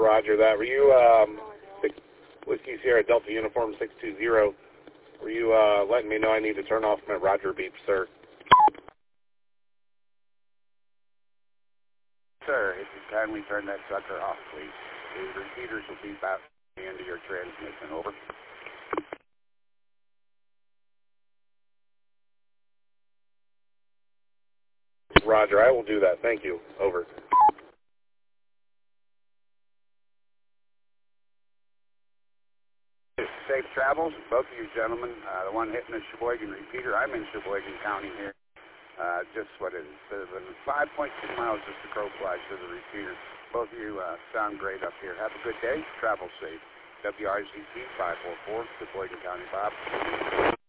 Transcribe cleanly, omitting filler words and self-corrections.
Roger that. Were you, Whiskey Sierra Delta Uniform 620, were you letting me know I need to turn off my Roger beep, sir? Sir, if you kindly turn that sucker off, please. The repeaters will beep out the end of your transmission. Over. Roger, I will do that. Thank you. Over. Safe travels, both of you gentlemen. The one hitting the Sheboygan repeater, I'm in Sheboygan County here. Just what is it? 5.2 miles just the crow flies to the repeater. Both of you sound great up here. Have a good day. Travel safe. WRZT 544, Sheboygan County, Bob.